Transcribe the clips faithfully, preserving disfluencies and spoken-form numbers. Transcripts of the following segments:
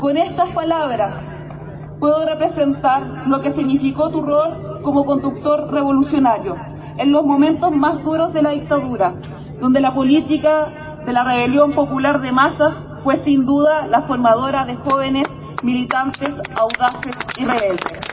Con estas palabras puedo representar lo que significó tu rol como conductor revolucionario en los momentos más duros de la dictadura, donde la política de la rebelión popular de masas fue sin duda la formadora de jóvenes militantes audaces y rebeldes.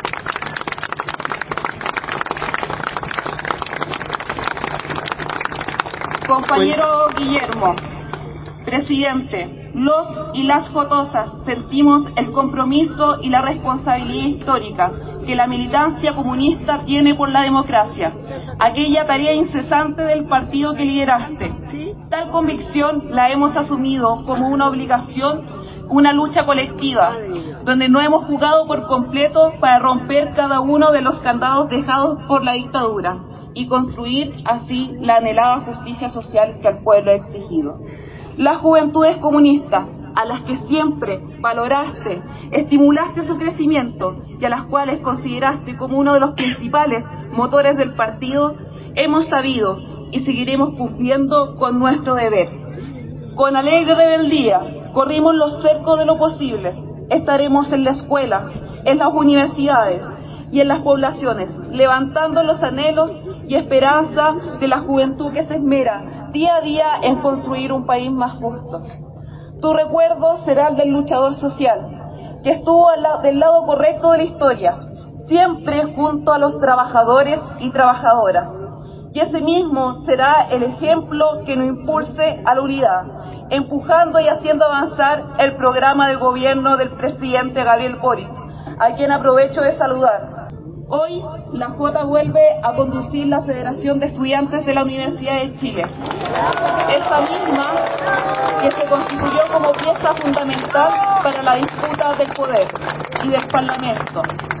Compañero Guillermo, presidente, los y las jotosas sentimos el compromiso y la responsabilidad histórica que la militancia comunista tiene por la democracia, aquella tarea incesante del partido que lideraste. Tal convicción la hemos asumido como una obligación, una lucha colectiva, donde no hemos jugado por completo para romper cada uno de los candados dejados por la dictadura y construir así la anhelada justicia social que el pueblo ha exigido. Las juventudes comunistas, a las que siempre valoraste, estimulaste su crecimiento y a las cuales consideraste como uno de los principales motores del partido, hemos sabido y seguiremos cumpliendo con nuestro deber. Con alegre rebeldía corrimos los cercos de lo posible. Estaremos en la escuela, en las universidades y en las poblaciones, levantando los anhelos y esperanza de la juventud que se esmera día a día en construir un país más justo. Tu recuerdo será el del luchador social, que estuvo al la, del lado correcto de la historia, siempre junto a los trabajadores y trabajadoras. Y ese mismo será el ejemplo que nos impulse a la unidad, empujando y haciendo avanzar el programa de gobierno del presidente Gabriel Boric, a quien aprovecho de saludar. Hoy la Jota vuelve a conducir la Federación de Estudiantes de la Universidad de Chile. Esta misma que se constituyó como pieza fundamental para la disputa del poder y del Parlamento.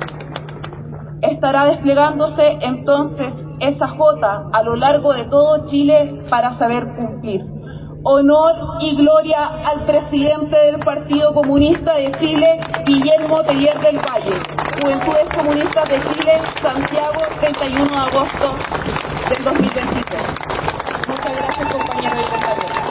Estará desplegándose entonces esa Jota a lo largo de todo Chile para saber cumplir. Honor y gloria al presidente del Partido Comunista de Chile, Guillermo Teller del Valle. Juventudes Comunistas de Chile, Santiago, treinta y uno de agosto del dos mil veintitrés. Muchas gracias, compañeros y compañeras.